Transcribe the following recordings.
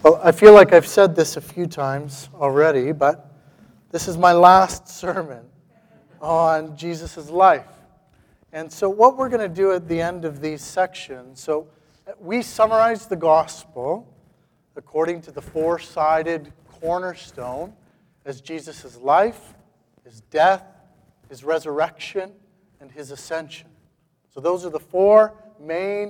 Well, I feel like I've said this a few times already, but this is my last sermon on Jesus' life. And so what we're going to do at the end of these sections, so we summarize the gospel according to the four-sided cornerstone as Jesus' life, his death, his resurrection, and his ascension. So those are the four main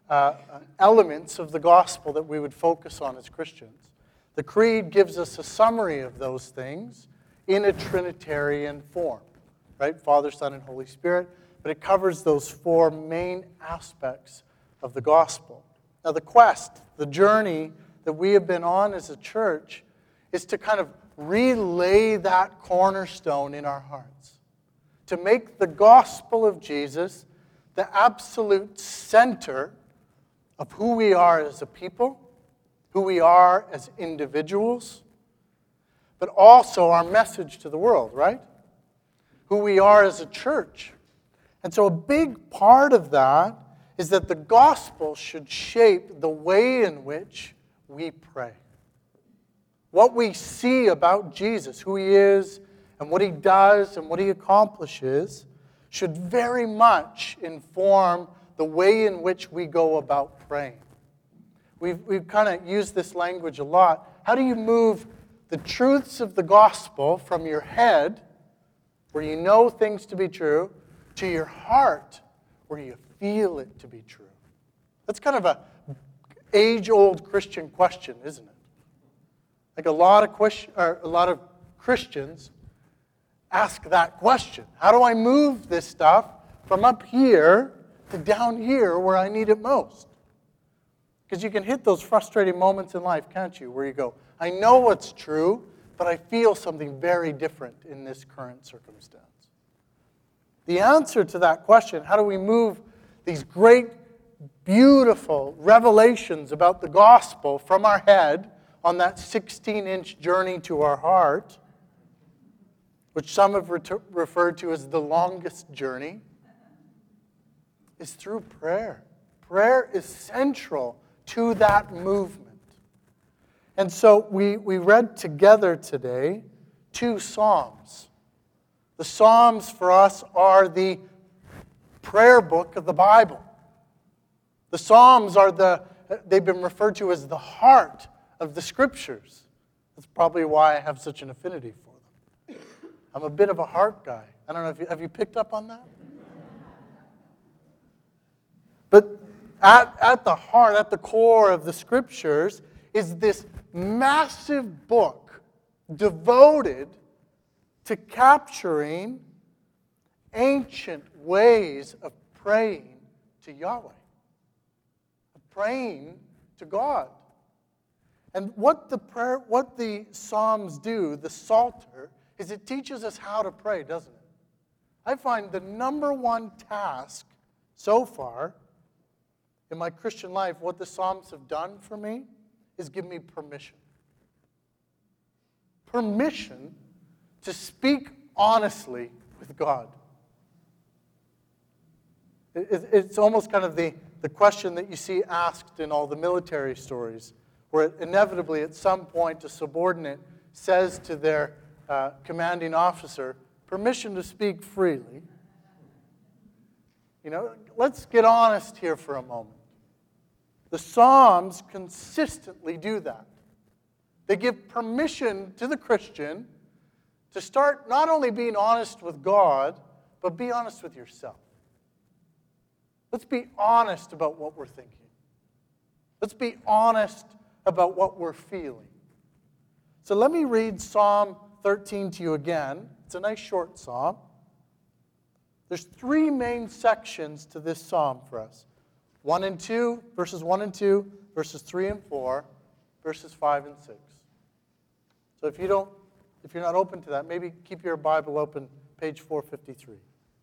elements of the gospel that we would focus on as Christians. The creed gives us a summary of those things in a Trinitarian form, right? Father, Son, and Holy Spirit. But it covers those four main aspects of the gospel. Now the quest, the journey that we have been on as a church is to kind of relay that cornerstone in our hearts. To make the gospel of Jesus the absolute center of who we are as a people, who we are as individuals, but also our message to the world, right? Who we are as a church. And so a big part of that is that the gospel should shape the way in which we pray. What we see about Jesus, who he is, and what he does, and what he accomplishes, should very much inform the way in which we go about praying. We've kind of used this language a lot. How do you move the truths of the gospel from your head, where you know things to be true, to your heart, where you feel it to be true? That's kind of a age-old Christian question, isn't it? Like a lot of Christians ask that question. How do I move this stuff from up here to down here where I need it most? Because you can hit those frustrating moments in life, can't you? Where you go, I know what's true, but I feel something very different in this current circumstance. The answer to that question, how do we move these great, beautiful revelations about the gospel from our head on that 16-inch journey to our heart, which some have referred to as the longest journey, is through prayer. Prayer is central to that movement. And so we read together today 2 Psalms. The Psalms for us are the prayer book of the Bible. The Psalms they've been referred to as the heart of the Scriptures. That's probably why I have such an affinity for them. I'm a bit of a heart guy. I don't know, have you picked up on that? But at the heart, at the core of the Scriptures is this massive book devoted to capturing ancient ways of praying to Yahweh, of praying to God. And what the Psalms do, the Psalter, is it teaches us how to pray, doesn't it? I find the number one task so far in my Christian life, what the Psalms have done for me is give me permission. Permission to speak honestly with God. It's almost kind of the question that you see asked in all the military stories, where inevitably at some point a subordinate says to their commanding officer, permission to speak freely. You know, let's get honest here for a moment. The Psalms consistently do that. They give permission to the Christian to start not only being honest with God, but be honest with yourself. Let's be honest about what we're thinking. Let's be honest about what we're feeling. So let me read Psalm 13 to you again. It's a nice short psalm. There's 3 main sections to this psalm for us. 1 and 2, verses 1 and 2, verses 3 and 4, verses 5 and 6. So if you're not open to that, maybe keep your Bible open, page 453.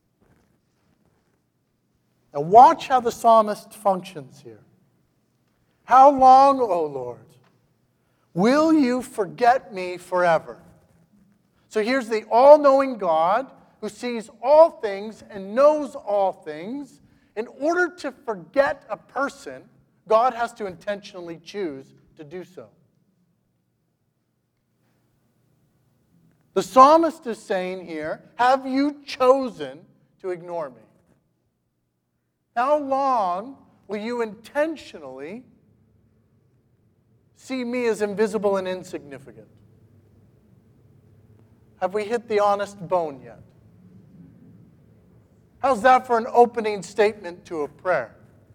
Now watch how the psalmist functions here. How long, O Lord, will you forget me forever? So here's the all-knowing God who sees all things and knows all things. In order to forget a person, God has to intentionally choose to do so. The psalmist is saying here, have you chosen to ignore me? How long will you intentionally see me as invisible and insignificant? Have we hit the honest bone yet? How's that for an opening statement to a prayer?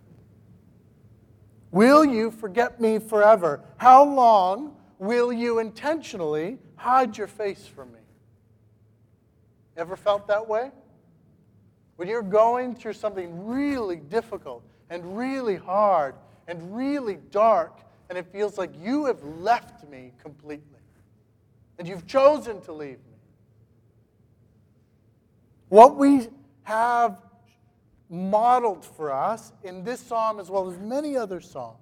Will you forget me forever? How long will you intentionally hide your face from me? Ever felt that way? When you're going through something really difficult and really hard and really dark, and it feels like you have left me completely, and you've chosen to leave me. What we have modeled for us in this psalm, as well as many other psalms,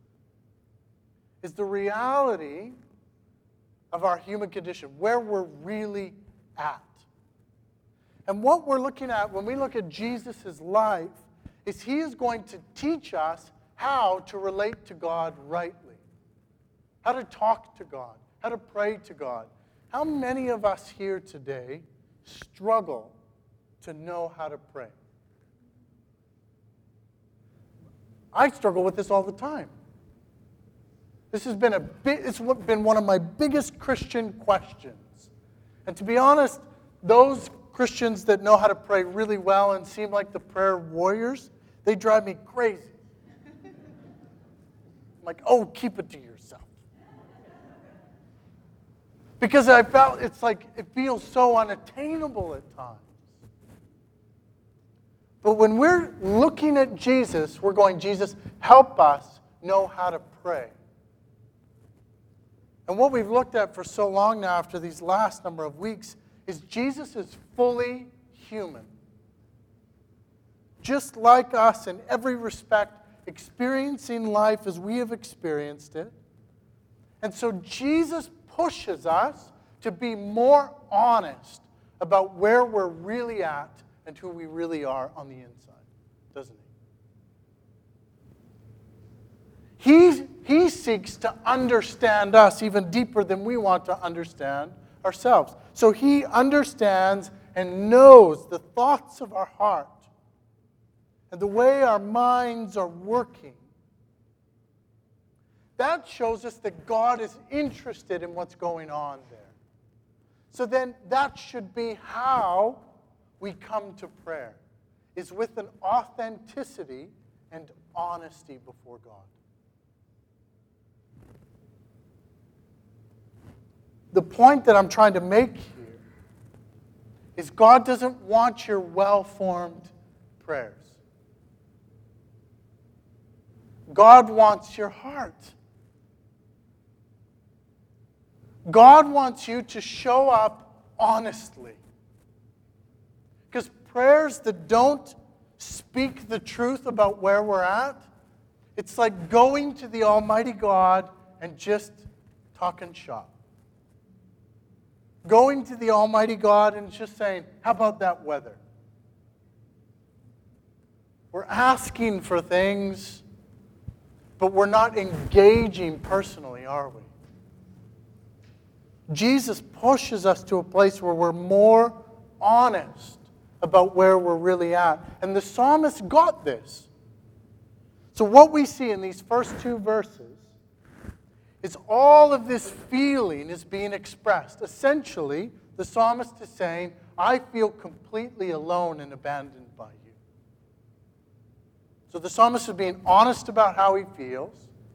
is the reality of our human condition, where we're really at. And what we're looking at when we look at Jesus' life is he is going to teach us how to relate to God rightly, how to talk to God, how to pray to God. How many of us here today struggle to know how to pray? I struggle with this all the time. This has been it's been one of my biggest Christian questions. And to be honest, those Christians that know how to pray really well and seem like the prayer warriors, they drive me crazy. I'm like, oh, keep it to yourself. Because I felt it's like it feels so unattainable at times. But when we're looking at Jesus, we're going, Jesus, help us know how to pray. And what we've looked at for so long now after these last number of weeks is Jesus is fully human. Just like us in every respect, experiencing life as we have experienced it. And so Jesus pushes us to be more honest about where we're really at and who we really are on the inside, doesn't he? He seeks to understand us even deeper than we want to understand ourselves. So he understands and knows the thoughts of our heart and the way our minds are working. That shows us that God is interested in what's going on there. So then that should be how we come to prayer, is with an authenticity and honesty before God. The point that I'm trying to make here is God doesn't want your well-formed prayers. God wants your heart. God wants you to show up honestly. Because prayers that don't speak the truth about where we're at, it's like going to the Almighty God and just talking shop. Going to the Almighty God and just saying, how about that weather? We're asking for things, but we're not engaging personally, are we? Jesus pushes us to a place where we're more honest about where we're really at. And the psalmist got this. So what we see in these first two verses is all of this feeling is being expressed. Essentially, the psalmist is saying, I feel completely alone and abandoned by you. So the psalmist is being honest about how he feels.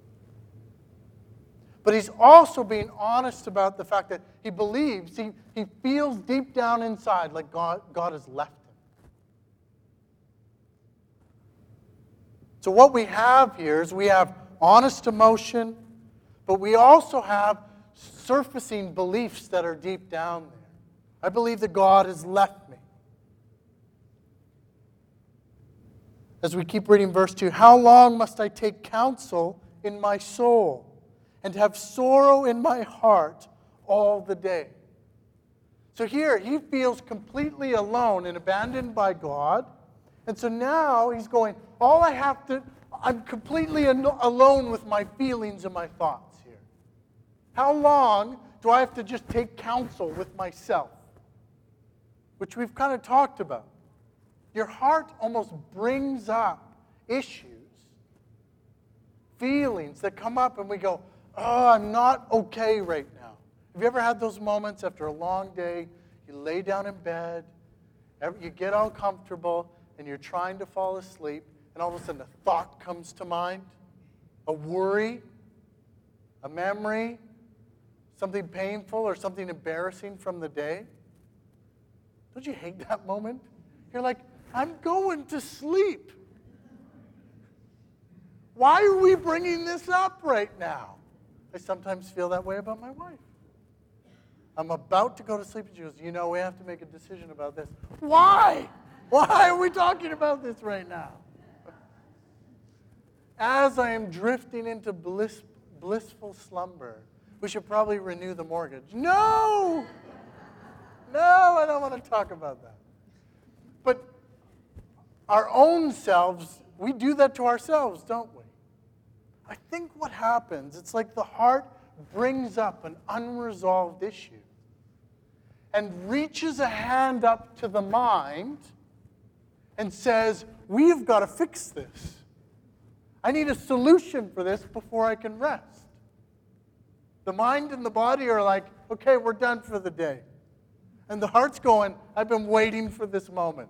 But he's also being honest about the fact that he believes, he feels deep down inside like God has left him. So what we have here is we have honest emotion, but we also have surfacing beliefs that are deep down there. I believe that God has left me. As we keep reading verse 2, how long must I take counsel in my soul and have sorrow in my heart all the day? So here, he feels completely alone and abandoned by God. And so now he's going, I'm completely alone with my feelings and my thoughts here. How long do I have to just take counsel with myself? Which we've kind of talked about. Your heart almost brings up issues, feelings that come up and we go, oh, I'm not okay right now. Have you ever had those moments after a long day, you lay down in bed, you get all comfortable, and you're trying to fall asleep, and all of a sudden a thought comes to mind, a worry, a memory, something painful or something embarrassing from the day? Don't you hate that moment? You're like, I'm going to sleep. Why are we bringing this up right now? I sometimes feel that way about my wife. I'm about to go to sleep, and she goes, you know, we have to make a decision about this. Why? Why are we talking about this right now? As I am drifting into blissful slumber, we should probably renew the mortgage. No! No, I don't want to talk about that. But our own selves, we do that to ourselves, don't we? I think what happens, it's like the heart brings up an unresolved issue and reaches a hand up to the mind and says, we've got to fix this. I need a solution for this before I can rest. The mind and the body are like, okay, we're done for the day. And the heart's going, I've been waiting for this moment.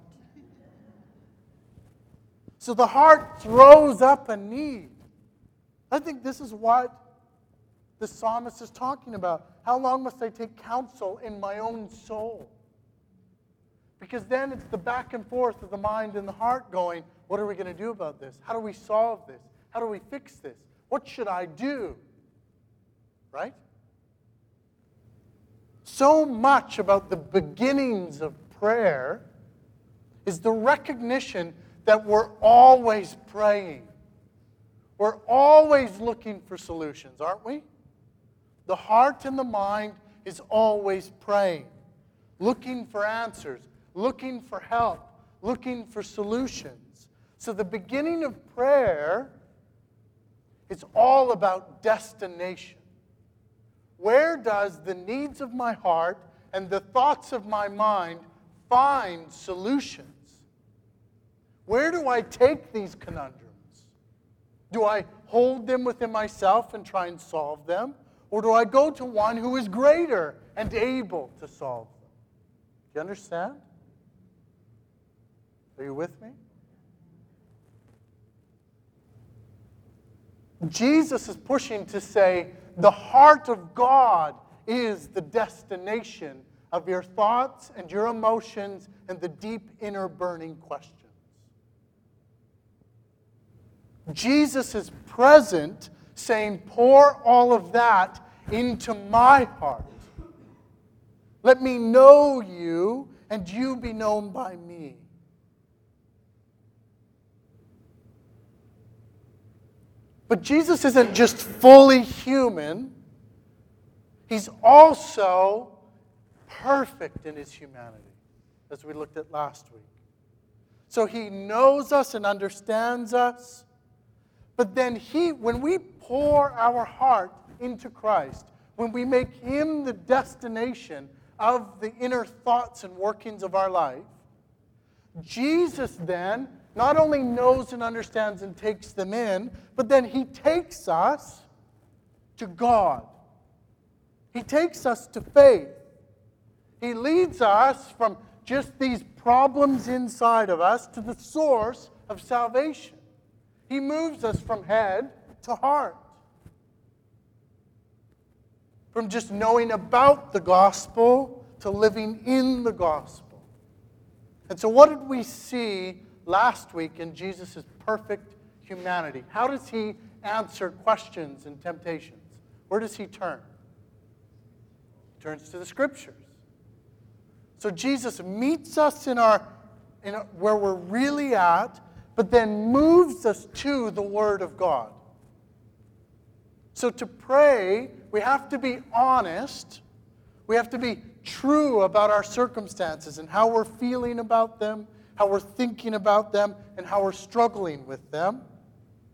So the heart throws up a need. I think this is what the psalmist is talking about. How long must I take counsel in my own soul? Because then it's the back and forth of the mind and the heart going, what are we going to do about this? How do we solve this? How do we fix this? What should I do? Right? So much about the beginnings of prayer is the recognition that we're always praying. We're always looking for solutions, aren't we? The heart and the mind is always praying, looking for answers, looking for help, looking for solutions. So the beginning of prayer is all about destination. Where does the needs of my heart and the thoughts of my mind find solutions? Where do I take these conundrums? Do I hold them within myself and try and solve them? Or do I go to one who is greater and able to solve them? Do you understand? Are you with me? Jesus is pushing to say the heart of God is the destination of your thoughts and your emotions and the deep inner burning questions. Jesus is present saying, pour all of that into my heart. Let me know you and you be known by me. But Jesus isn't just fully human. He's also perfect in his humanity, as we looked at last week. So he knows us and understands us. But then when we pour our heart into Christ, when we make him the destination of the inner thoughts and workings of our life, Jesus then not only knows and understands and takes them in, but then he takes us to God. He takes us to faith. He leads us from just these problems inside of us to the source of salvation. He moves us from head to heart. From just knowing about the gospel to living in the gospel. And so what did we see last week in Jesus' perfect humanity? How does he answer questions and temptations? Where does he turn? He turns to the Scriptures. So Jesus meets us in where we're really at, but then moves us to the Word of God. So to pray, we have to be honest. We have to be true about our circumstances and how we're feeling about them, how we're thinking about them, and how we're struggling with them.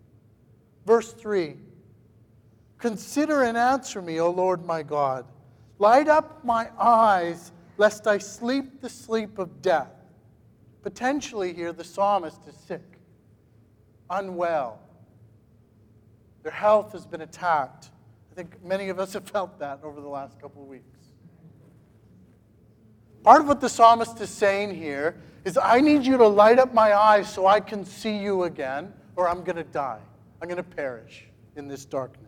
Verse 3, consider and answer me, O Lord my God. Light up my eyes, lest I sleep the sleep of death. Potentially here, the psalmist is sick, unwell. Their health has been attacked. I think many of us have felt that over the last couple of weeks. Part of what the psalmist is saying here is, I need you to light up my eyes so I can see you again, or I'm going to die. I'm going to perish in this darkness.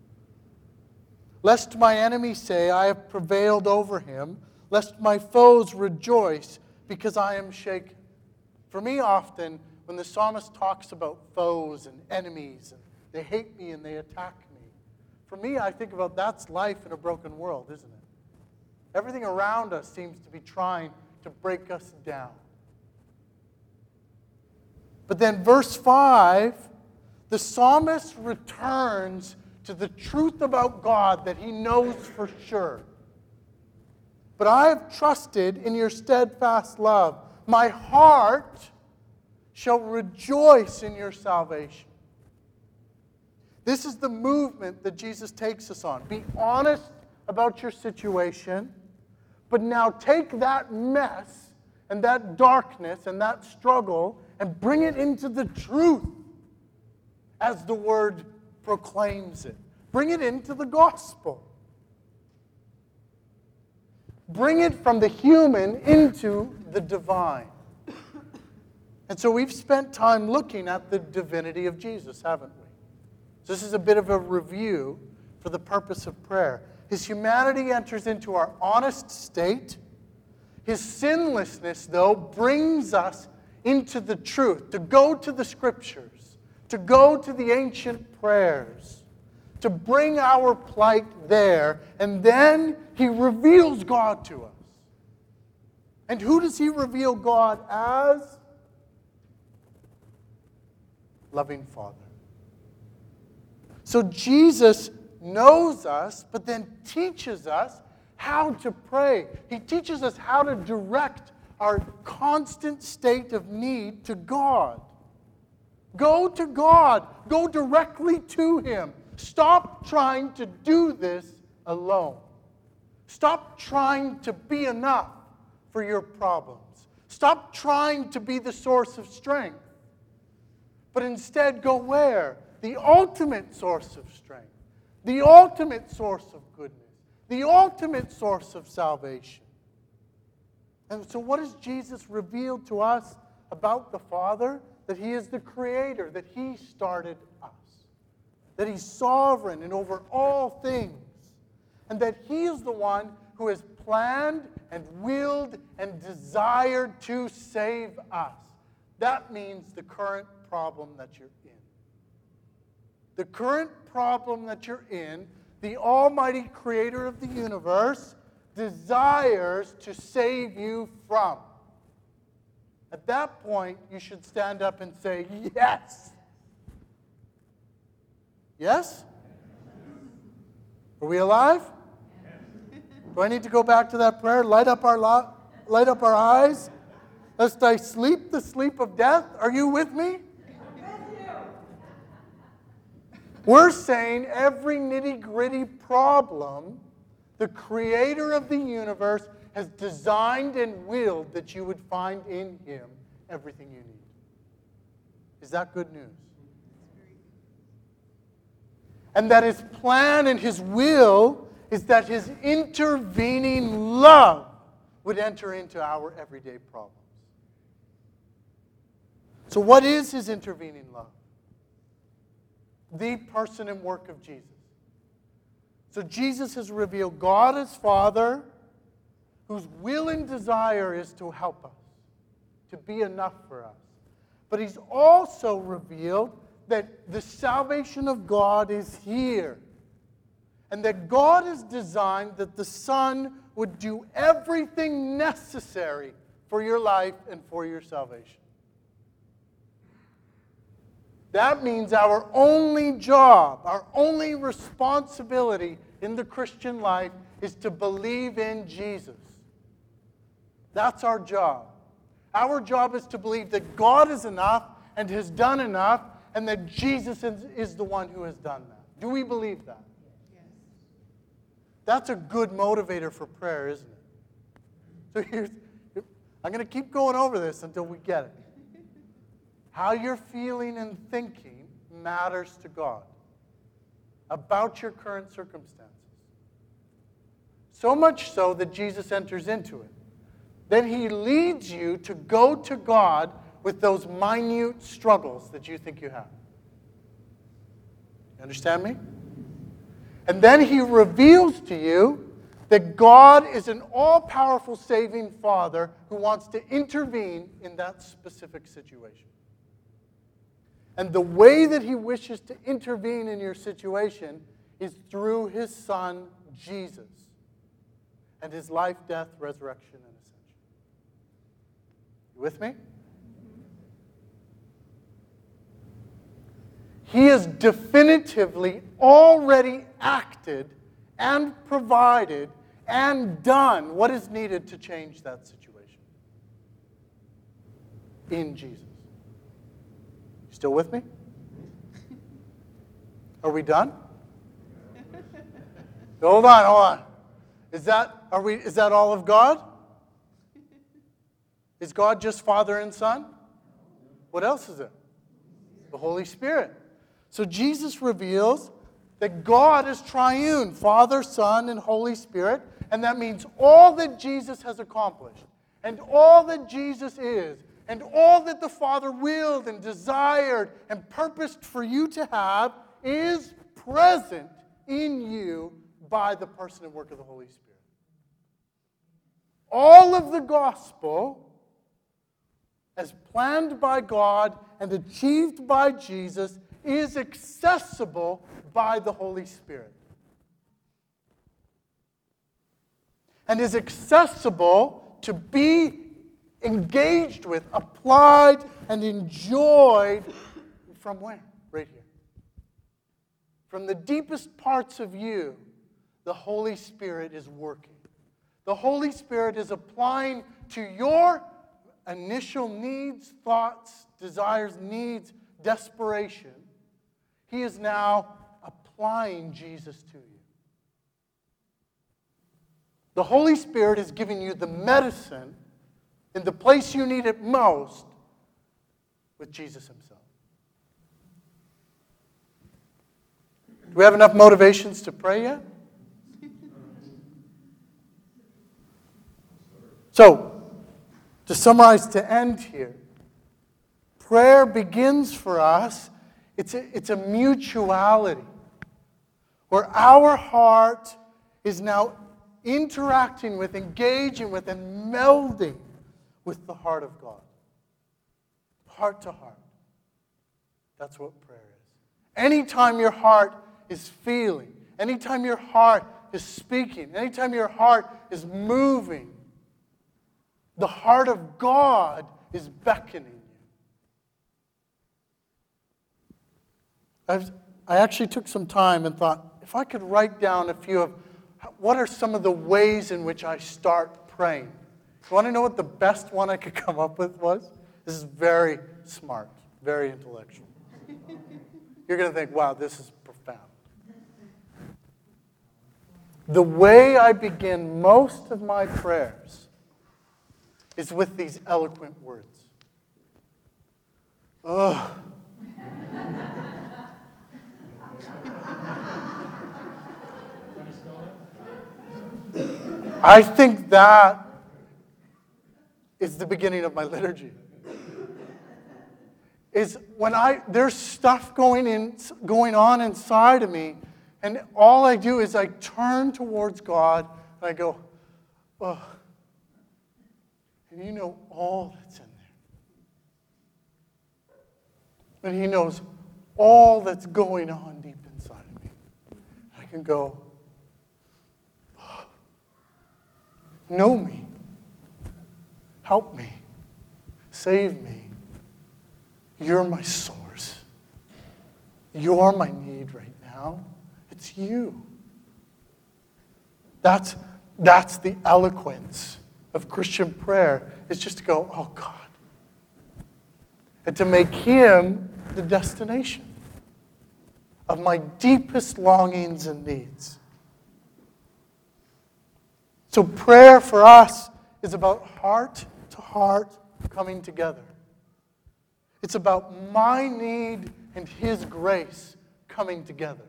Lest my enemies say, I have prevailed over him, lest my foes rejoice because I am shaken. For me, often, when the psalmist talks about foes and enemies, and they hate me and they attack me, for me, I think about that's life in a broken world, isn't it? Everything around us seems to be trying to break us down. But then verse 5, the psalmist returns to the truth about God that he knows for sure. But I have trusted in your steadfast love. My heart shall rejoice in your salvation. This is the movement that Jesus takes us on. Be honest about your situation, but now take that mess and that darkness and that struggle and bring it into the truth as the Word proclaims it. Bring it into the gospel. Bring it from the human into the divine. And so we've spent time looking at the divinity of Jesus, haven't we? So this is a bit of a review for the purpose of prayer. His humanity enters into our honest state. His sinlessness, though, brings us into the truth, to go to the Scriptures, to go to the ancient prayers, to bring our plight there, and then he reveals God to us. And who does he reveal God as? Loving Father. So Jesus knows us, but then teaches us how to pray. He teaches us how to direct our constant state of need to God. Go to God. Go directly to him. Stop trying to do this alone. Stop trying to be enough for your problems. Stop trying to be the source of strength. But instead go where? The ultimate source of strength. The ultimate source of goodness. The ultimate source of salvation. And so what has Jesus revealed to us about the Father? That he is the creator, that he started us. That he's sovereign and over all things. And that he is the one who has planned and willed and desired to save us. That means the current problem that you're in. The current problem that you're in, the almighty creator of the universe desires to save you from. At that point, you should stand up and say, yes. Yes? Are we alive? Do I need to go back to that prayer? Light up our eyes, lest I sleep the sleep of death. Are you with me? We're saying every nitty-gritty problem, the creator of the universe has designed and willed that you would find in him everything you need. Is that good news? And that his plan and his will is that his intervening love would enter into our everyday problems. So what is his intervening love? The person and work of Jesus. So Jesus has revealed God as Father, whose will and desire is to help us, to be enough for us. But he's also revealed that the salvation of God is here. And that God has designed that the Son would do everything necessary for your life and for your salvation. That means our only job, our only responsibility in the Christian life is to believe in Jesus. That's our job. Our job is to believe that God is enough and has done enough, and that Jesus is the one who has done that. Do we believe that? Yes. That's a good motivator for prayer, isn't it? So I'm going to keep going over this until we get it. How you're feeling and thinking matters to God about your current circumstances. So much so that Jesus enters into it. Then he leads you to go to God with those minute struggles that you think you have. You understand me? And then he reveals to you that God is an all-powerful saving Father who wants to intervene in that specific situation. And the way that he wishes to intervene in your situation is through his Son, Jesus, and his life, death, resurrection, and ascension. You with me? He has definitively already acted and provided and done what is needed to change that situation. In Jesus. You still with me? Are we done? Hold on. Is that all of God? Is God just Father and Son? What else is it? The Holy Spirit. So Jesus reveals that God is triune, Father, Son, and Holy Spirit, and that means all that Jesus has accomplished, and all that Jesus is, and all that the Father willed and desired and purposed for you to have is present in you by the person and work of the Holy Spirit. All of the gospel, as planned by God and achieved by Jesus, is accessible by the Holy Spirit. And is accessible to be engaged with, applied, and enjoyed from where? Right here. From the deepest parts of you, the Holy Spirit is working. The Holy Spirit is applying to your initial needs, thoughts, desires, needs, desperation. He is now applying Jesus to you. The Holy Spirit is giving you the medicine in the place you need it most with Jesus himself. Do we have enough motivations to pray yet? So, to summarize, to end here, prayer begins for us. It's a mutuality where our heart is now interacting with, engaging with, and melding with the heart of God. Heart to heart. That's what prayer is. Anytime your heart is feeling, anytime your heart is speaking, anytime your heart is moving, the heart of God is beckoning. I actually took some time and thought, if I could write down a few of what are some of the ways in which I start praying. You want to know what the best one I could come up with was? This is very smart, very intellectual. You're going to think, wow, this is profound. The way I begin most of my prayers is with these eloquent words. Ugh. I think that is the beginning of my liturgy. Is when there's stuff going on inside of me, and all I do is I turn towards God and I go, oh. And you know all that's in there. And he knows all that's going on deep inside of me. I can go, oh, know me. Help me. Save me. You're my source. You're my need right now. It's you. That's the eloquence of Christian prayer, is just to go, oh God. And to make him the destination of my deepest longings and needs. So prayer for us is about heart to heart coming together. It's about my need and His grace coming together.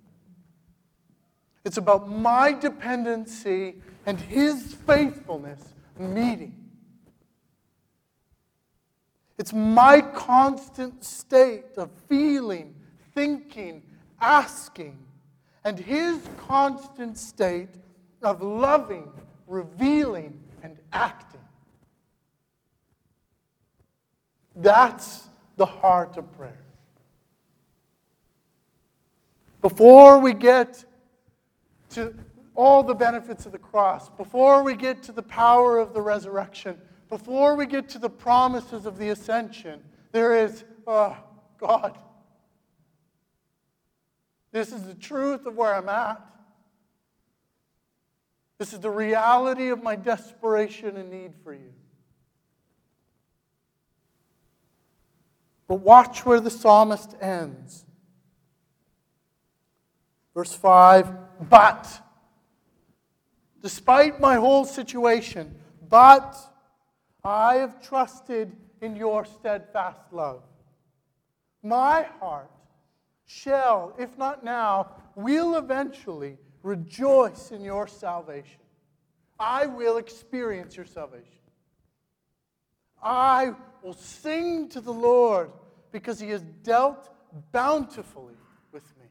It's about my dependency and His faithfulness meeting. It's my constant state of feeling, thinking, asking, and His constant state of loving, revealing, and acting. That's the heart of prayer. Before we get to all the benefits of the cross, before we get to the power of the resurrection, before we get to the promises of the ascension, there is, God, this is the truth of where I'm at. This is the reality of my desperation and need for you. But watch where the psalmist ends. Verse 5, but, despite my whole situation, but I have trusted in your steadfast love. My heart shall, if not now, will eventually rejoice in your salvation. I will experience your salvation. I will sing to the Lord because He has dealt bountifully with me.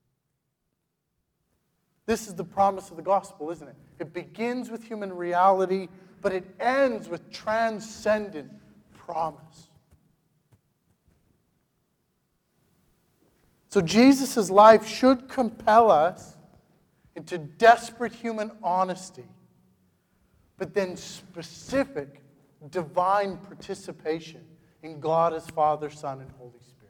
This is the promise of the gospel, isn't it? It begins with human reality, but it ends with transcendent promise. So Jesus' life should compel us into desperate human honesty, but then specific divine participation in God as Father, Son, and Holy Spirit.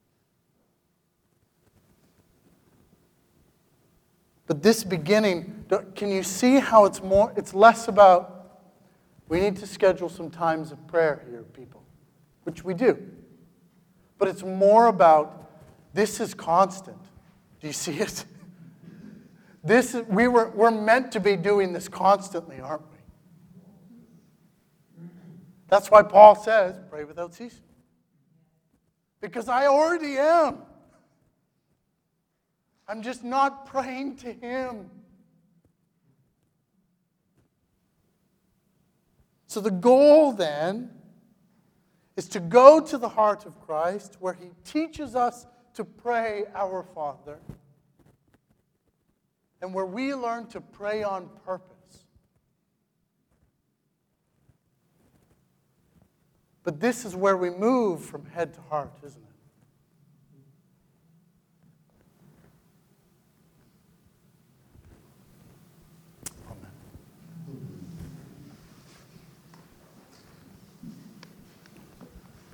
But this beginning, can you see how it's less about, we need to schedule some times of prayer here, people, which we do. But it's more about, this is constant. Do you see it? We're meant to be doing this constantly, aren't we? That's why Paul says, pray without ceasing. Because I already am. I'm just not praying to Him. So the goal then is to go to the heart of Christ, where He teaches us to pray our Father, and where we learn to pray on purpose. But this is where we move from head to heart, isn't it?